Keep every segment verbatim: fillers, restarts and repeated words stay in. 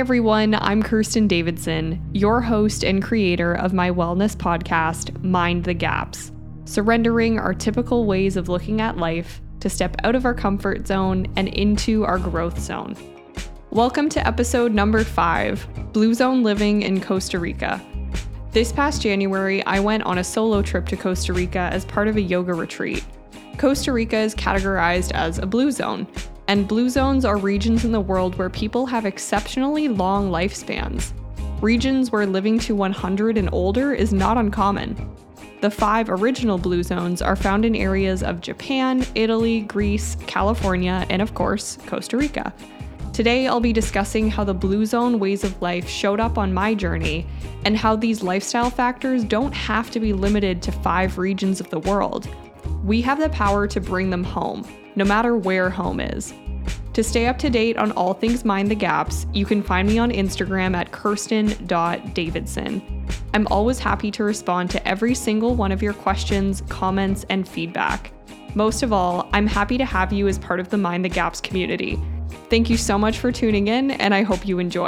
everyone, I'm Kirsten Davidson, your host and creator of my wellness podcast, Mind the Gaps, surrendering our typical ways of looking at life to step out of our comfort zone and into our growth zone. Welcome to episode number five, Blue Zone Living in Costa Rica. This past January, I went on a solo trip to Costa Rica as part of a yoga retreat. Costa Rica is categorized as a blue zone, and blue zones are regions in the world where people have exceptionally long lifespans. Regions where living to one hundred and older is not uncommon. The five original blue zones are found in areas of Japan, Italy, Greece, California, and of course, Costa Rica. Today, I'll be discussing how the blue zone ways of life showed up on my journey and how these lifestyle factors don't have to be limited to five regions of the world. We have the power to bring them home, no matter where home is. To stay up to date on all things Mind the Gaps, you can find me on Instagram at kirsten dot davidson. I'm always happy to respond to every single one of your questions, comments, and feedback. Most of all, I'm happy to have you as part of the Mind the Gaps community. Thank you so much for tuning in, and I hope you enjoy.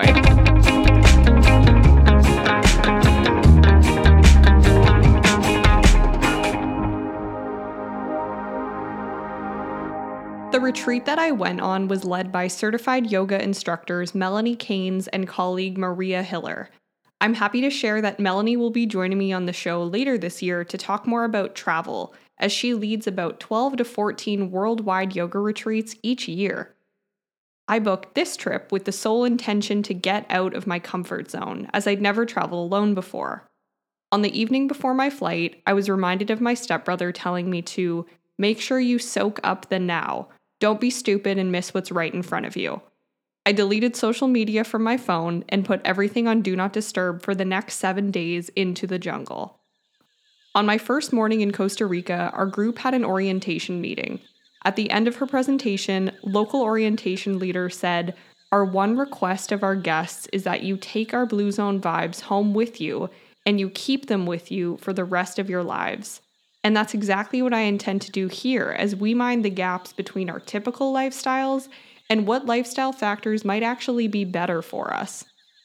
The retreat that I went on was led by certified yoga instructors Melanie Keynes and colleague Maria Hiller. I'm happy to share that Melanie will be joining me on the show later this year to talk more about travel, as she leads about twelve to fourteen worldwide yoga retreats each year. I booked this trip with the sole intention to get out of my comfort zone, as I'd never traveled alone before. On the evening before my flight, I was reminded of my stepbrother telling me to make sure you soak up the now. Don't be stupid and miss what's right in front of you. I deleted social media from my phone and put everything on Do Not Disturb for the next seven days into the jungle. On my first morning in Costa Rica, our group had an orientation meeting. At the end of her presentation, local orientation leader said, "Our one request of our guests is that you take our Blue Zone vibes home with you and you keep them with you for the rest of your lives." And that's exactly what I intend to do here as we mind the gaps between our typical lifestyles and what lifestyle factors might actually be better for us.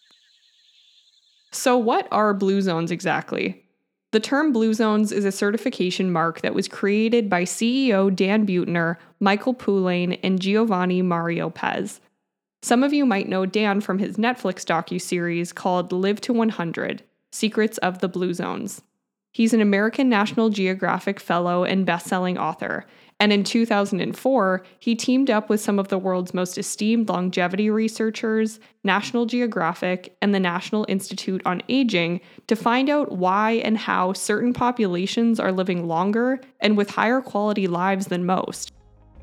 So what are blue zones exactly? The term blue zones is a certification mark that was created by C E O Dan Buettner, Michael Poulain, and Giovanni Mario Pez. Some of you might know Dan from his Netflix docuseries called Live to one hundred, Secrets of the Blue Zones. He's an American National Geographic Fellow and best-selling author, and in two thousand four, he teamed up with some of the world's most esteemed longevity researchers, National Geographic, and the National Institute on Aging to find out why and how certain populations are living longer and with higher quality lives than most.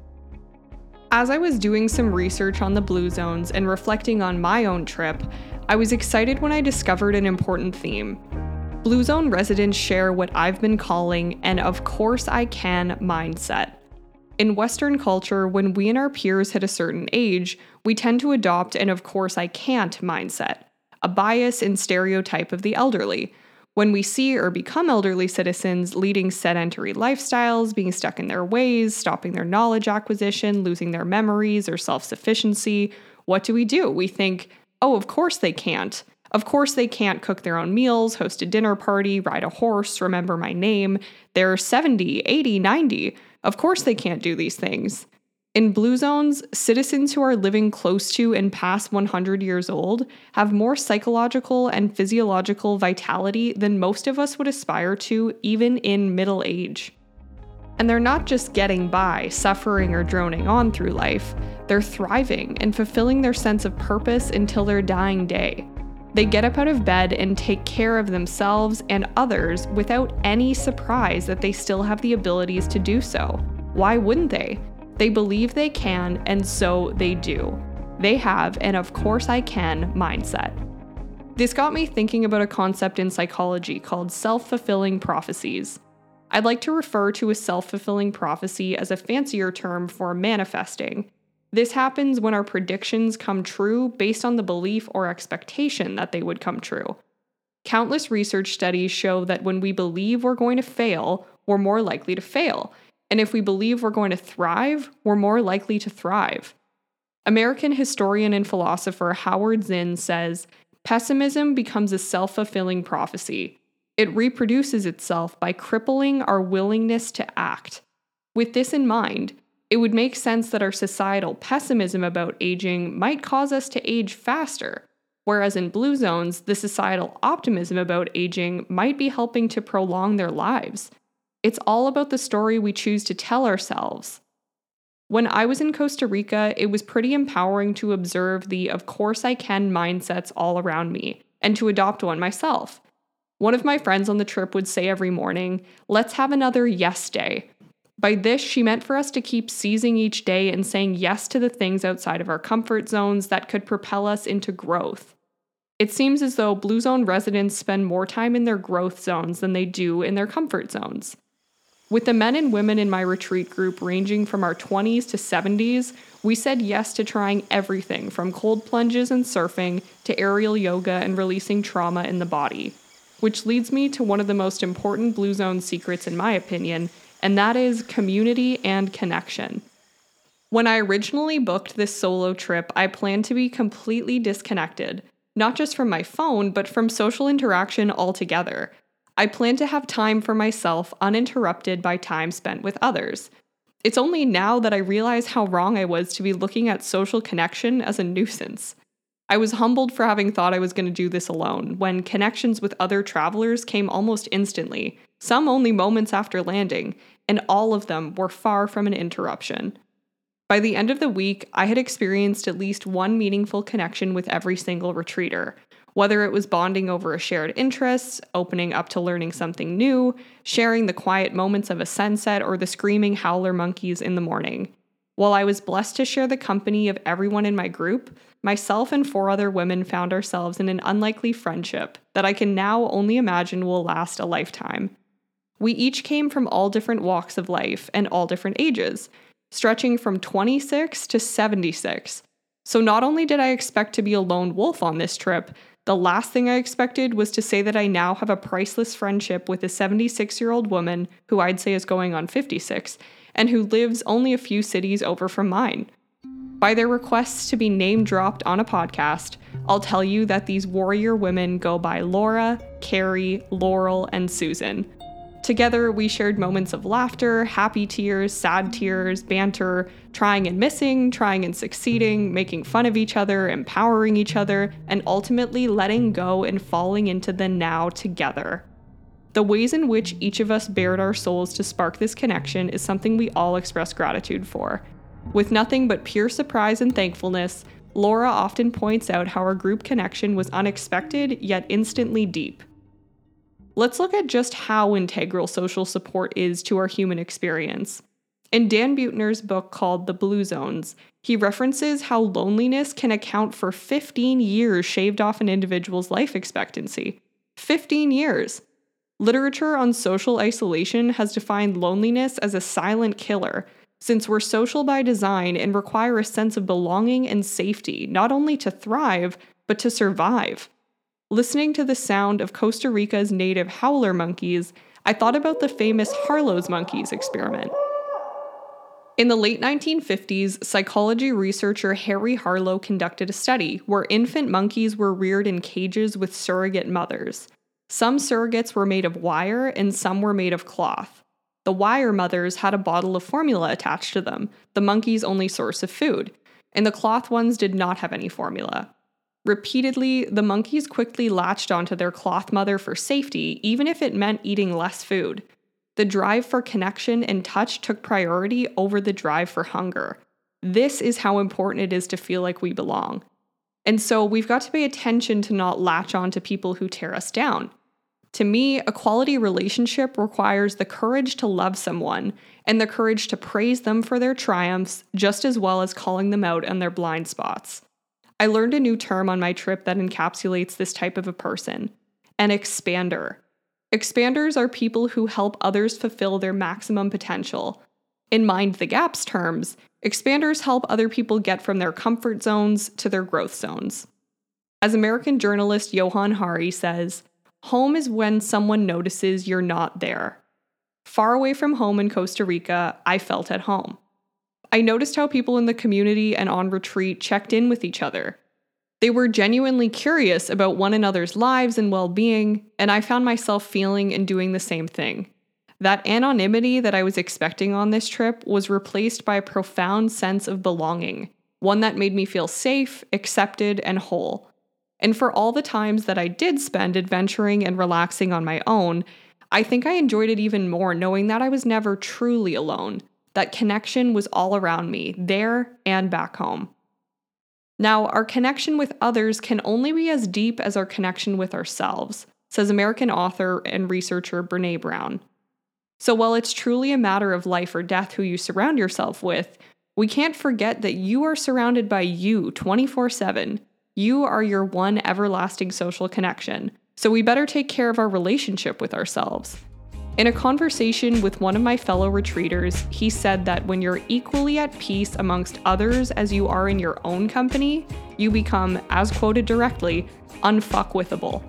As I was doing some research on the blue zones and reflecting on my own trip, I was excited when I discovered an important theme. Blue Zone residents share what I've been calling an "of course I can" mindset. In Western culture, when we and our peers hit a certain age, we tend to adopt an "of course I can't" mindset, a bias and stereotype of the elderly. When we see or become elderly citizens leading sedentary lifestyles, being stuck in their ways, stopping their knowledge acquisition, losing their memories or self-sufficiency, what do we do? We think, oh, of course they can't. Of course they can't cook their own meals, host a dinner party, ride a horse, remember my name. They're seventy, eighty, ninety. Of course they can't do these things. In blue zones, citizens who are living close to and past one hundred years old have more psychological and physiological vitality than most of us would aspire to, even in middle age. And they're not just getting by, suffering or droning on through life. They're thriving and fulfilling their sense of purpose until their dying day. They get up out of bed and take care of themselves and others without any surprise that they still have the abilities to do so. Why wouldn't they? They believe they can, and so they do. They have an "of course I can" mindset. This got me thinking about a concept in psychology called self-fulfilling prophecies. I'd like to refer to a self-fulfilling prophecy as a fancier term for manifesting. This happens when our predictions come true based on the belief or expectation that they would come true. Countless research studies show that when we believe we're going to fail, we're more likely to fail. And if we believe we're going to thrive, we're more likely to thrive. American historian and philosopher Howard Zinn says, "Pessimism becomes a self-fulfilling prophecy. It reproduces itself by crippling our willingness to act. With this in mind, it would make sense that our societal pessimism about aging might cause us to age faster, whereas in blue zones, the societal optimism about aging might be helping to prolong their lives. It's all about the story we choose to tell ourselves." When I was in Costa Rica, it was pretty empowering to observe the "of course I can" mindsets all around me, and to adopt one myself. One of my friends on the trip would say every morning, "Let's have another yes day." By this, she meant for us to keep seizing each day and saying yes to the things outside of our comfort zones that could propel us into growth. It seems as though Blue Zone residents spend more time in their growth zones than they do in their comfort zones. With the men and women in my retreat group ranging from our twenties to seventies, we said yes to trying everything from cold plunges and surfing to aerial yoga and releasing trauma in the body. Which leads me to one of the most important Blue Zone secrets in my opinion, and that is community and connection. When I originally booked this solo trip, I planned to be completely disconnected, not just from my phone, but from social interaction altogether. I planned to have time for myself uninterrupted by time spent with others. It's only now that I realize how wrong I was to be looking at social connection as a nuisance. I was humbled for having thought I was going to do this alone, when connections with other travelers came almost instantly, some only moments after landing, and all of them were far from an interruption. By the end of the week, I had experienced at least one meaningful connection with every single retreater, whether it was bonding over a shared interest, opening up to learning something new, sharing the quiet moments of a sunset, or the screaming howler monkeys in the morning. While I was blessed to share the company of everyone in my group, myself and four other women found ourselves in an unlikely friendship that I can now only imagine will last a lifetime. We each came from all different walks of life and all different ages, stretching from twenty-six to seventy-six. So not only did I expect to be a lone wolf on this trip, the last thing I expected was to say that I now have a priceless friendship with a seventy-six-year-old woman who I'd say is going on fifty-six, and who lives only a few cities over from mine. By their requests to be name-dropped on a podcast, I'll tell you that these warrior women go by Laura, Carrie, Laurel, and Susan. Together, we shared moments of laughter, happy tears, sad tears, banter, trying and missing, trying and succeeding, making fun of each other, empowering each other, and ultimately letting go and falling into the now together. The ways in which each of us bared our souls to spark this connection is something we all express gratitude for. With nothing but pure surprise and thankfulness, Laura often points out how our group connection was unexpected yet instantly deep. Let's look at just how integral social support is to our human experience. In Dan Buettner's book called The Blue Zones, he references how loneliness can account for fifteen years shaved off an individual's life expectancy. fifteen years! Literature on social isolation has defined loneliness as a silent killer, since we're social by design and require a sense of belonging and safety, not only to thrive, but to survive. Listening to the sound of Costa Rica's native howler monkeys, I thought about the famous Harlow's monkeys experiment. In the late nineteen fifties, psychology researcher Harry Harlow conducted a study where infant monkeys were reared in cages with surrogate mothers. Some surrogates were made of wire and some were made of cloth. The wire mothers had a bottle of formula attached to them, the monkey's only source of food, and the cloth ones did not have any formula. Repeatedly, the monkeys quickly latched onto their cloth mother for safety, even if it meant eating less food. The drive for connection and touch took priority over the drive for hunger. This is how important it is to feel like we belong. And so we've got to pay attention to not latch on to people who tear us down. To me, a quality relationship requires the courage to love someone and the courage to praise them for their triumphs, just as well as calling them out on their blind spots. I learned a new term on my trip that encapsulates this type of a person: an expander. Expanders are people who help others fulfill their maximum potential. In Mind the Gaps terms, expanders help other people get from their comfort zones to their growth zones. As American journalist Johann Hari says, "Home is when someone notices you're not there." Far away from home in Costa Rica, I felt at home. I noticed how people in the community and on retreat checked in with each other. They were genuinely curious about one another's lives and well-being, and I found myself feeling and doing the same thing. That anonymity that I was expecting on this trip was replaced by a profound sense of belonging, one that made me feel safe, accepted, and whole. And for all the times that I did spend adventuring and relaxing on my own, I think I enjoyed it even more knowing that I was never truly alone, that connection was all around me, there and back home. Now, our connection with others can only be as deep as our connection with ourselves, says American author and researcher Brené Brown. So while it's truly a matter of life or death who you surround yourself with, we can't forget that you are surrounded by you twenty-four seven. You are your one everlasting social connection, so we better take care of our relationship with ourselves. In a conversation with one of my fellow retreaters, he said that when you're equally at peace amongst others as you are in your own company, you become, as quoted directly, unfuckwithable.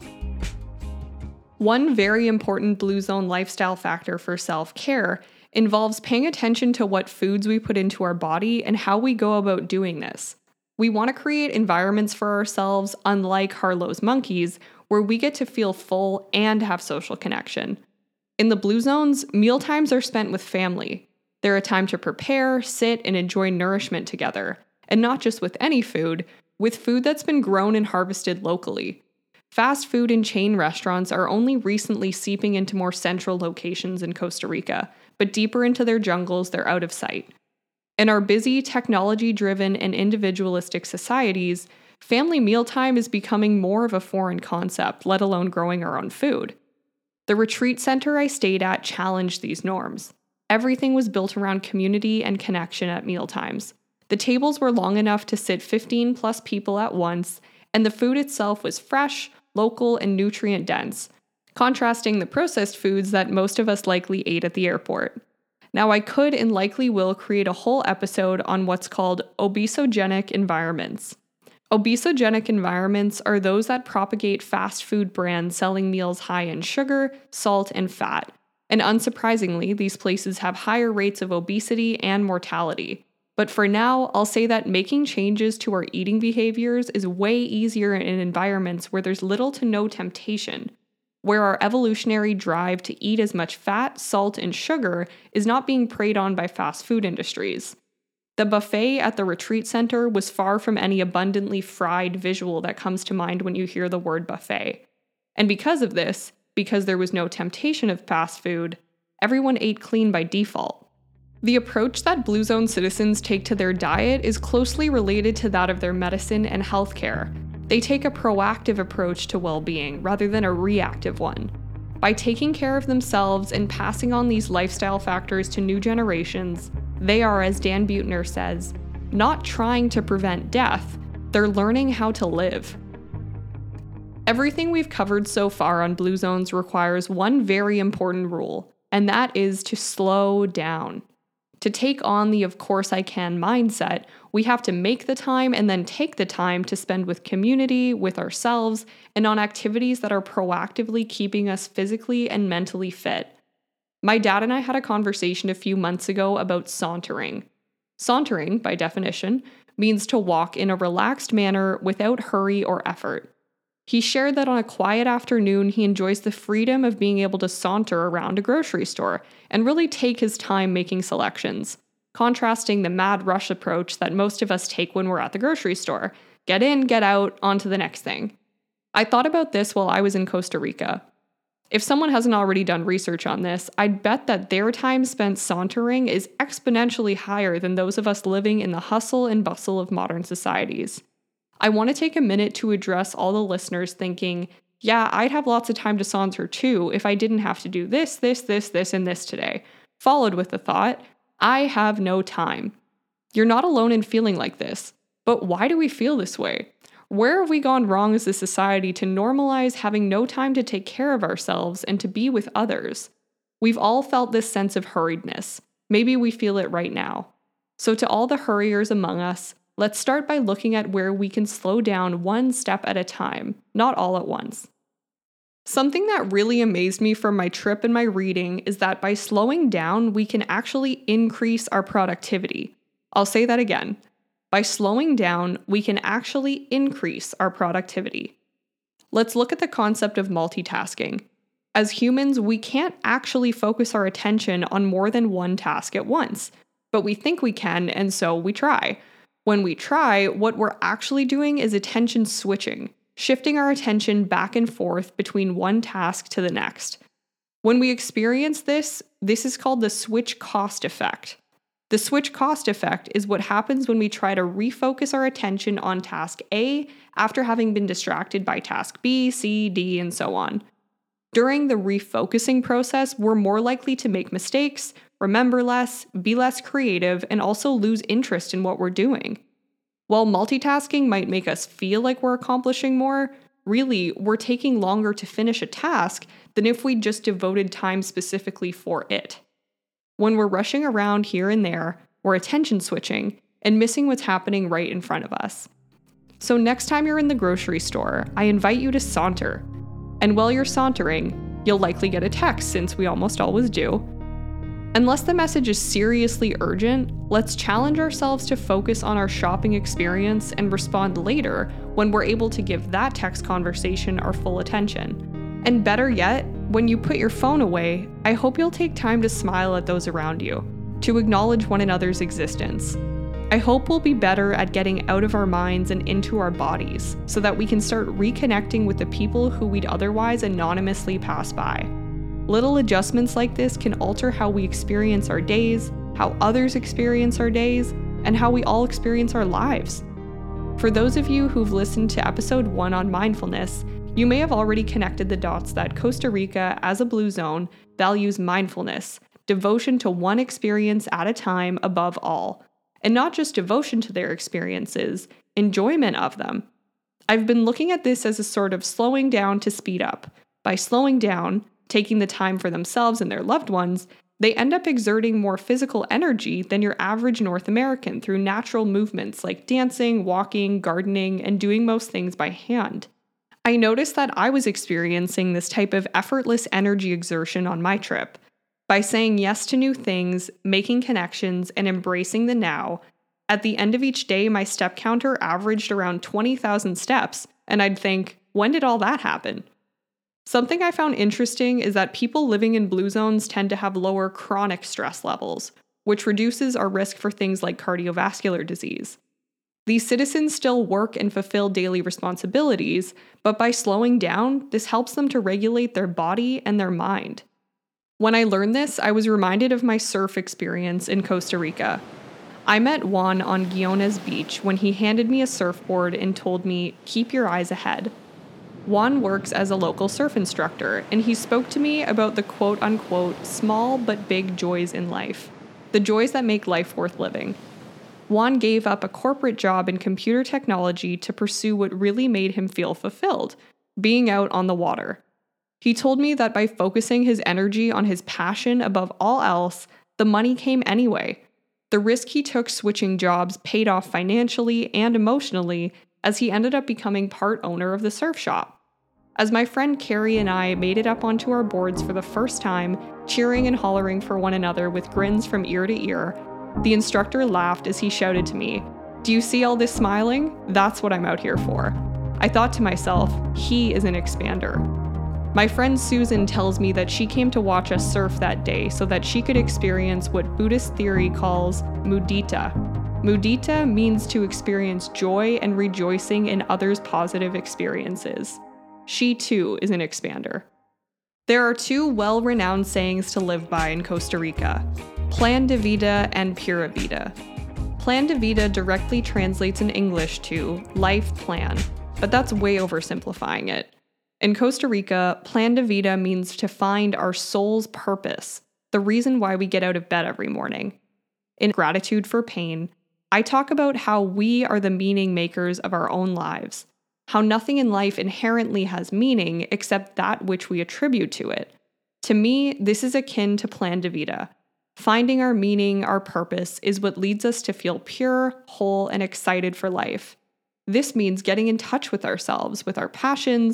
One very important Blue Zone lifestyle factor for self-care involves paying attention to what foods we put into our body and how we go about doing this. We want to create environments for ourselves, unlike Harlow's monkeys, where we get to feel full and have social connection. In the Blue Zones, mealtimes are spent with family. They're a time to prepare, sit, and enjoy nourishment together, and not just with any food, with food that's been grown and harvested locally. Fast food and chain restaurants are only recently seeping into more central locations in Costa Rica, but deeper into their jungles, they're out of sight. In our busy, technology-driven, and individualistic societies, family mealtime is becoming more of a foreign concept, let alone growing our own food. The retreat center I stayed at challenged these norms. Everything was built around community and connection at mealtimes. The tables were long enough to sit fifteen plus people at once, and the food itself was fresh, local, and nutrient-dense, contrasting the processed foods that most of us likely ate at the airport. Now, I could and likely will create a whole episode on what's called obesogenic environments. Obesogenic environments are those that propagate fast food brands selling meals high in sugar, salt, and fat. And unsurprisingly, these places have higher rates of obesity and mortality. But for now, I'll say that making changes to our eating behaviors is way easier in environments where there's little to no temptation, where our evolutionary drive to eat as much fat, salt, and sugar is not being preyed on by fast food industries. The buffet at the retreat center was far from any abundantly fried visual that comes to mind when you hear the word buffet. And because of this, because there was no temptation of fast food, everyone ate clean by default. The approach that Blue Zone citizens take to their diet is closely related to that of their medicine and healthcare. They take a proactive approach to well-being rather than a reactive one. By taking care of themselves and passing on these lifestyle factors to new generations, they are, as Dan Buettner says, not trying to prevent death, they're learning how to live. Everything we've covered so far on Blue Zones requires one very important rule, and that is to slow down. To take on the of course I can mindset, we have to make the time and then take the time to spend with community, with ourselves, and on activities that are proactively keeping us physically and mentally fit. My dad and I had a conversation a few months ago about sauntering. Sauntering, by definition, means to walk in a relaxed manner without hurry or effort. He shared that on a quiet afternoon, he enjoys the freedom of being able to saunter around a grocery store and really take his time making selections, contrasting the mad rush approach that most of us take when we're at the grocery store. Get in, get out, on to the next thing. I thought about this while I was in Costa Rica. If someone hasn't already done research on this, I'd bet that their time spent sauntering is exponentially higher than those of us living in the hustle and bustle of modern societies. I want to take a minute to address all the listeners thinking, yeah, I'd have lots of time to saunter too if I didn't have to do this, this, this, this, and this today, followed with the thought, I have no time. You're not alone in feeling like this, but why do we feel this way? Where have we gone wrong as a society to normalize having no time to take care of ourselves and to be with others? We've all felt this sense of hurriedness. Maybe we feel it right now. So to all the hurriers among us, let's start by looking at where we can slow down one step at a time, not all at once. Something that really amazed me from my trip and my reading is that by slowing down, we can actually increase our productivity. I'll say that again. By slowing down, we can actually increase our productivity. Let's look at the concept of multitasking. As humans, we can't actually focus our attention on more than one task at once, but we think we can, and so we try. When we try, what we're actually doing is attention switching, shifting our attention back and forth between one task to the next. When we experience this, this is called the switch cost effect. The switch cost effect is what happens when we try to refocus our attention on task A after having been distracted by task B, C, D, and so on. During the refocusing process, we're more likely to make mistakes, remember less, be less creative, and also lose interest in what we're doing. While multitasking might make us feel like we're accomplishing more, really, we're taking longer to finish a task than if we just devoted time specifically for it. When we're rushing around here and there, we're attention switching and missing what's happening right in front of us. So next time you're in the grocery store, I invite you to saunter. And while you're sauntering, you'll likely get a text since we almost always do. Unless the message is seriously urgent, let's challenge ourselves to focus on our shopping experience and respond later when we're able to give that text conversation our full attention. And better yet, when you put your phone away, I hope you'll take time to smile at those around you, to acknowledge one another's existence. I hope we'll be better at getting out of our minds and into our bodies so that we can start reconnecting with the people who we'd otherwise anonymously pass by. Little adjustments like this can alter how we experience our days, how others experience our days, and how we all experience our lives. For those of you who've listened to episode one on mindfulness, you may have already connected the dots that Costa Rica, as a blue zone, values mindfulness, devotion to one experience at a time above all. And not just devotion to their experiences, enjoyment of them. I've been looking at this as a sort of slowing down to speed up. By slowing down, taking the time for themselves and their loved ones, they end up exerting more physical energy than your average North American through natural movements like dancing, walking, gardening, and doing most things by hand. I noticed that I was experiencing this type of effortless energy exertion on my trip. By saying yes to new things, making connections, and embracing the now, at the end of each day, my step counter averaged around twenty thousand steps, and I'd think, when did all that happen? Something I found interesting is that people living in blue zones tend to have lower chronic stress levels, which reduces our risk for things like cardiovascular disease. These citizens still work and fulfill daily responsibilities, but by slowing down, this helps them to regulate their body and their mind. When I learned this, I was reminded of my surf experience in Costa Rica. I met Juan on Guiones Beach when he handed me a surfboard and told me, "Keep your eyes ahead." Juan works as a local surf instructor, and he spoke to me about the quote-unquote small but big joys in life, the joys that make life worth living. Juan gave up a corporate job in computer technology to pursue what really made him feel fulfilled, being out on the water. He told me that by focusing his energy on his passion above all else, the money came anyway. The risk he took switching jobs paid off financially and emotionally as he ended up becoming part owner of the surf shop. As my friend Carrie and I made it up onto our boards for the first time, cheering and hollering for one another with grins from ear to ear, the instructor laughed as he shouted to me, "Do you see all this smiling? That's what I'm out here for." I thought to myself, he is an expander. My friend Susan tells me that she came to watch us surf that day so that she could experience what Buddhist theory calls mudita. Mudita means to experience joy and rejoicing in others' positive experiences. She too is an expander. There are two well-renowned sayings to live by in Costa Rica, Plan de Vida and Pura Vida. Plan de Vida directly translates in English to life plan, but that's way oversimplifying it. In Costa Rica, Plan de Vida means to find our soul's purpose, the reason why we get out of bed every morning. In Gratitude for Pain, I talk about how we are the meaning makers of our own lives, how nothing in life inherently has meaning except that which we attribute to it. To me, this is akin to Plan de Vida. Finding our meaning, our purpose, is what leads us to feel pure, whole, and excited for life. This means getting in touch with ourselves, with our passions,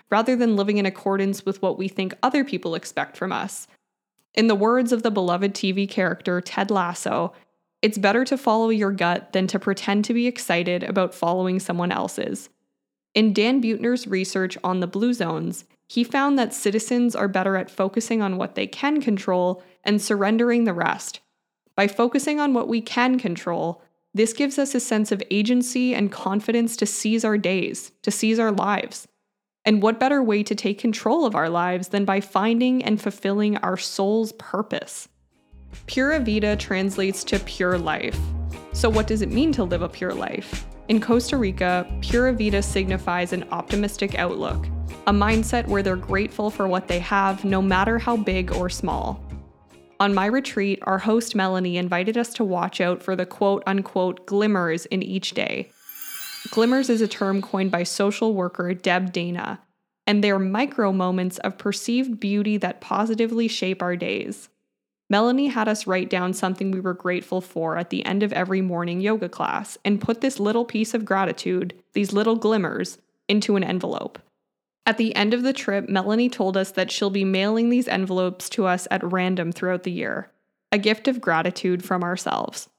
rather than living in accordance with what we think other people expect from us. In the words of the beloved T V character Ted Lasso, it's better to follow your gut than to pretend to be excited about following someone else's. In Dan Buettner's research on the blue zones, he found that citizens are better at focusing on what they can control and surrendering the rest. By focusing on what we can control, this gives us a sense of agency and confidence to seize our days, to seize our lives. And what better way to take control of our lives than by finding and fulfilling our soul's purpose? Pura Vida translates to pure life. So what does it mean to live a pure life? In Costa Rica, Pura Vida signifies an optimistic outlook, a mindset where they're grateful for what they have, no matter how big or small. On my retreat, our host Melanie invited us to watch out for the quote-unquote glimmers in each day. Glimmers is a term coined by social worker Deb Dana, and they're micro moments of perceived beauty that positively shape our days. Melanie had us write down something we were grateful for at the end of every morning yoga class and put this little piece of gratitude, these little glimmers, into an envelope. At the end of the trip, Melanie told us that she'll be mailing these envelopes to us at random throughout the year, a gift of gratitude from ourselves.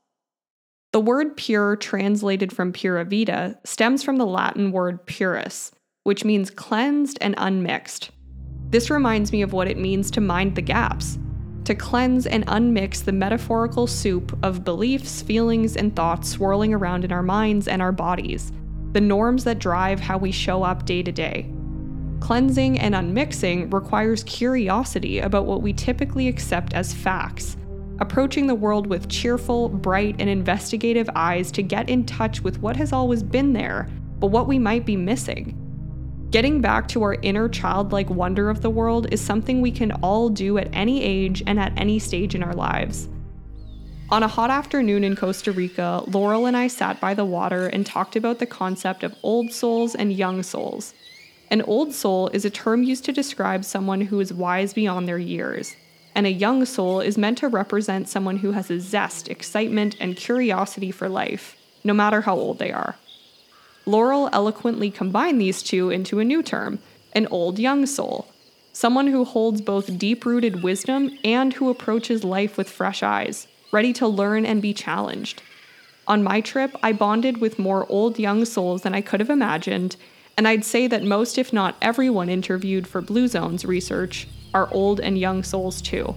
The word pure, translated from Pura Vida, stems from the Latin word purus, which means cleansed and unmixed. This reminds me of what it means to mind the gaps, to cleanse and unmix the metaphorical soup of beliefs, feelings, and thoughts swirling around in our minds and our bodies, the norms that drive how we show up day to day. Cleansing and unmixing requires curiosity about what we typically accept as facts, approaching the world with cheerful, bright, and investigative eyes to get in touch with what has always been there, but what we might be missing. Getting back to our inner childlike wonder of the world is something we can all do at any age and at any stage in our lives. On a hot afternoon in Costa Rica, Laurel and I sat by the water and talked about the concept of old souls and young souls. An old soul is a term used to describe someone who is wise beyond their years, and a young soul is meant to represent someone who has a zest, excitement, and curiosity for life, no matter how old they are. Laurel eloquently combined these two into a new term, an old-young soul, someone who holds both deep-rooted wisdom and who approaches life with fresh eyes, ready to learn and be challenged. On my trip, I bonded with more old-young souls than I could have imagined, and I'd say that most, if not everyone interviewed for Blue Zones research, are old and young souls too.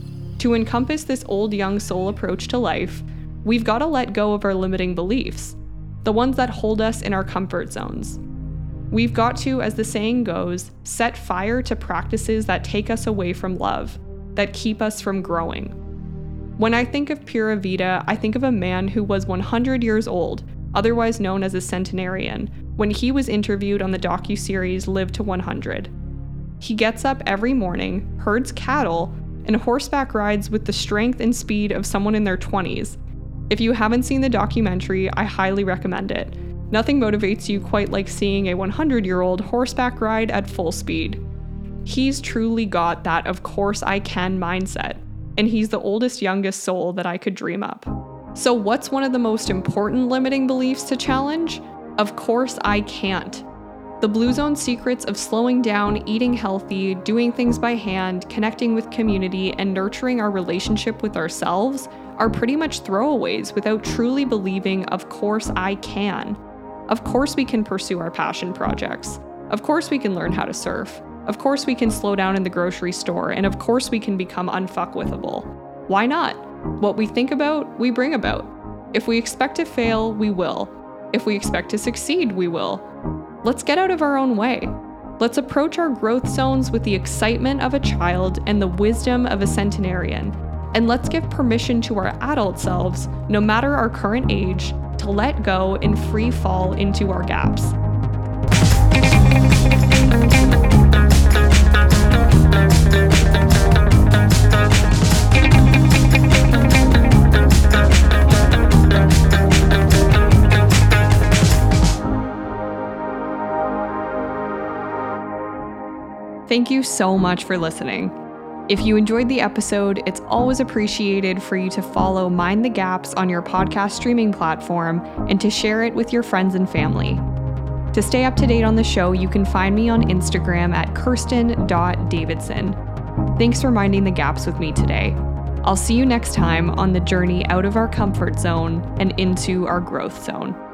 To encompass this old-young soul approach to life, we've got to let go of our limiting beliefs, the ones that hold us in our comfort zones. We've got to, as the saying goes, set fire to practices that take us away from love, that keep us from growing. When I think of Pura Vida, I think of a man who was one hundred years old, otherwise known as a centenarian, when he was interviewed on the docuseries Live to one hundred. He gets up every morning, herds cattle, and horseback rides with the strength and speed of someone in their twenties. If you haven't seen the documentary, I highly recommend it. Nothing motivates you quite like seeing a one hundred-year-old horseback ride at full speed. He's truly got that of course I can mindset, and he's the oldest, youngest soul that I could dream up. So what's one of the most important limiting beliefs to challenge? Of course I can't. The Blue Zone secrets of slowing down, eating healthy, doing things by hand, connecting with community, and nurturing our relationship with ourselves are pretty much throwaways without truly believing, of course I can. Of course we can pursue our passion projects. Of course we can learn how to surf. Of course we can slow down in the grocery store, and of course we can become unfuckwithable. Why not? What we think about, we bring about. If we expect to fail, we will. If we expect to succeed, we will. Let's get out of our own way. Let's approach our growth zones with the excitement of a child and the wisdom of a centenarian. And let's give permission to our adult selves, no matter our current age, to let go and free fall into our gaps. Thank you so much for listening. If you enjoyed the episode, it's always appreciated for you to follow Mind the Gaps on your podcast streaming platform and to share it with your friends and family. To stay up to date on the show, you can find me on Instagram at kirsten dot davidson. Thanks for minding the gaps with me today. I'll see you next time on the journey out of our comfort zone and into our growth zone.